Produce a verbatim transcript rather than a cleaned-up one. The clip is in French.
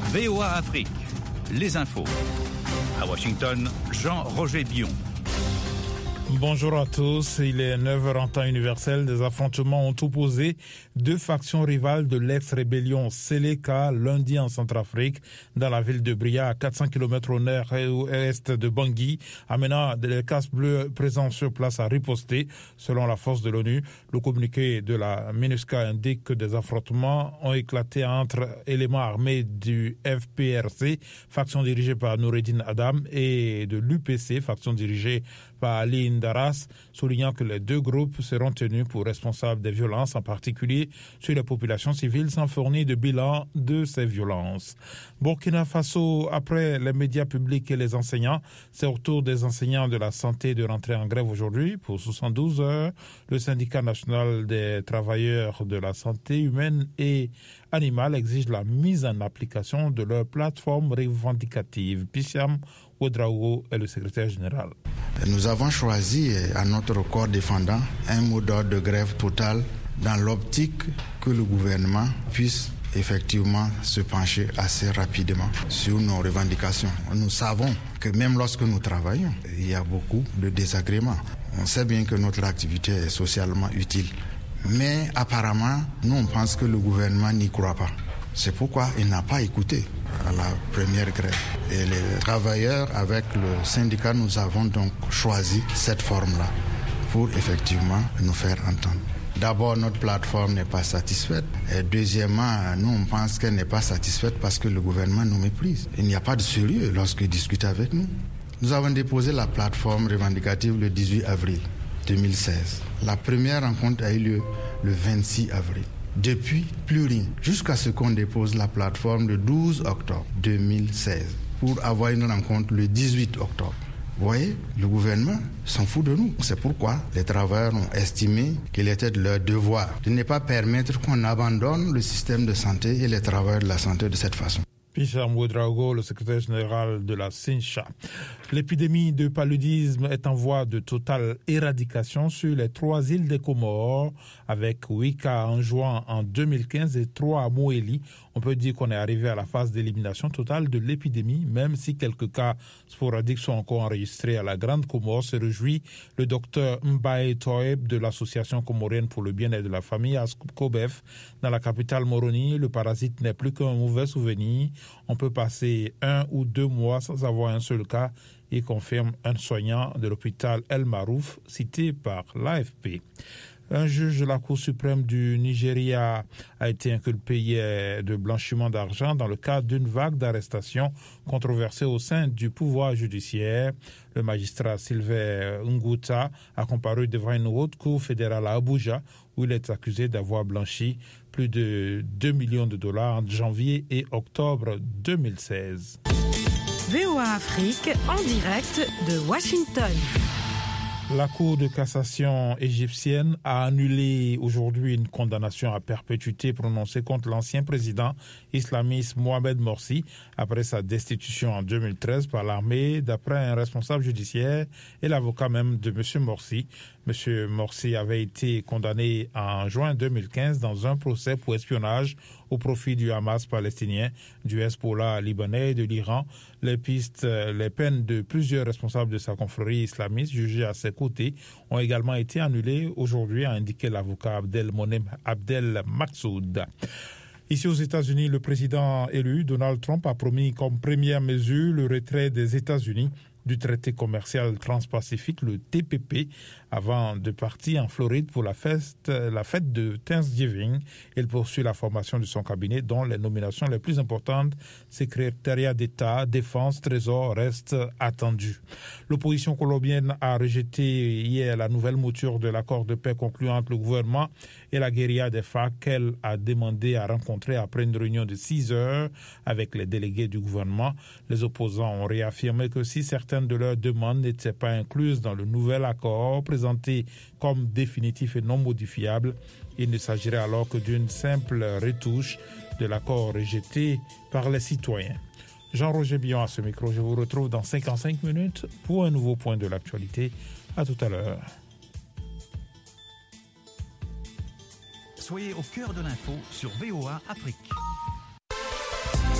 V O A Afrique, les infos. À Washington, Jean-Roger Bion. Bonjour à tous, il est neuf heures en temps universel. Des affrontements ont opposé deux factions rivales de l'ex-rébellion Seleka lundi en Centrafrique, dans la ville de Bria, à quatre cents kilomètres au nord et au est de Bangui, amenant les casques bleus présents sur place à riposter, selon la force de l'ONU. Le communiqué de la MINUSCA indique que des affrontements ont éclaté entre éléments armés du F P R C, faction dirigée par Noureddin Adam, et de l'U P C, faction dirigée par Ali Ndaras, soulignant que les deux groupes seront tenus pour responsables des violences, en particulier sur les populations civiles, sans fournir de bilan de ces violences. Burkina Faso, après les médias publics et les enseignants, c'est au tour des enseignants de la santé de rentrer en grève aujourd'hui pour soixante-douze heures. Le syndicat national des travailleurs de la santé humaine et animale exige la mise en application de leur plateforme revendicative. Pissiam Ouedraogo est le secrétaire général. Nous avons choisi à notre corps défendant un mot d'ordre de grève totale dans l'optique que le gouvernement puisse effectivement se pencher assez rapidement sur nos revendications. Nous savons que même lorsque nous travaillons, il y a beaucoup de désagréments. On sait bien que notre activité est socialement utile. Mais apparemment, nous on pense que le gouvernement n'y croit pas. C'est pourquoi il n'a pas écouté à la première grève. Et les travailleurs, avec le syndicat, nous avons donc choisi cette forme-là pour effectivement nous faire entendre. D'abord, notre plateforme n'est pas satisfaite. Et deuxièmement, nous, on pense qu'elle n'est pas satisfaite parce que le gouvernement nous méprise. Il n'y a pas de sérieux lorsqu'il discute avec nous. Nous avons déposé la plateforme revendicative le dix-huit avril deux mille seize. La première rencontre a eu lieu le vingt-six avril. Depuis, plus rien, jusqu'à ce qu'on dépose la plateforme le douze octobre deux mille seize pour avoir une rencontre le dix-huit octobre. Vous voyez, le gouvernement s'en fout de nous. C'est pourquoi les travailleurs ont estimé qu'il était de leur devoir de ne pas permettre qu'on abandonne le système de santé et les travailleurs de la santé de cette façon. Picham Ouedraogo, le secrétaire général de la SINCHA. L'épidémie de paludisme est en voie de totale éradication sur les trois îles des Comores, avec huit cas en juin en deux mille quinze et trois à Moélie. On peut dire qu'on est arrivé à la phase d'élimination totale de l'épidémie, même si quelques cas sporadiques sont encore enregistrés à la Grande Comore, se réjouit le docteur Mbaye Toeb de l'Association comorienne pour le bien-être de la famille, ASCOBEF. Dans la capitale Moroni, le parasite n'est plus qu'un mauvais souvenir. On peut passer un ou deux mois sans avoir un seul cas, et confirme un soignant de l'hôpital El Marouf, cité par l'A F P. Un juge de la Cour suprême du Nigeria a été inculpé de blanchiment d'argent dans le cadre d'une vague d'arrestations controversées au sein du pouvoir judiciaire. Le magistrat Sylvain Nguta a comparu devant une haute cour fédérale à Abuja, où il est accusé d'avoir blanchi plus de deux millions de dollars entre janvier et octobre deux mille seize. V O A Afrique en direct de Washington. La Cour de cassation égyptienne a annulé aujourd'hui une condamnation à perpétuité prononcée contre l'ancien président islamiste Mohamed Morsi après sa destitution en deux mille treize par l'armée, d'après un responsable judiciaire et l'avocat même de M. Morsi. M. Morsi avait été condamné en juin deux mille quinze dans un procès pour espionnage au profit du Hamas palestinien, du Hezbollah libanais et de l'Iran. Les pistes, les peines de plusieurs responsables de sa confrérie islamiste jugés à ses côtés ont également été annulées aujourd'hui, a indiqué l'avocat Abdelmonem Abdel Maksoud. Ici aux États-Unis, le président élu Donald Trump a promis comme première mesure le retrait des États-Unis du traité commercial transpacifique, le T P P, avant de partir en Floride pour la fête, la fête de Thanksgiving. Il poursuit la formation de son cabinet, dont les nominations les plus importantes, secrétariat d'État, défense, trésor, restent attendues. L'opposition colombienne a rejeté hier la nouvelle mouture de l'accord de paix conclu entre le gouvernement et la guérilla des FARC qu'elle a demandé à rencontrer après une réunion de six heures avec les délégués du gouvernement. Les opposants ont réaffirmé que si certaines de leurs demandes n'étaient pas incluses dans le nouvel accord présenté comme définitif et non modifiable, il ne s'agirait alors que d'une simple retouche de l'accord rejeté par les citoyens. Jean-Roger Bion à ce micro. Je vous retrouve dans cinquante-cinq minutes pour un nouveau point de l'actualité. À tout à l'heure. Soyez au cœur de l'info sur V O A Afrique.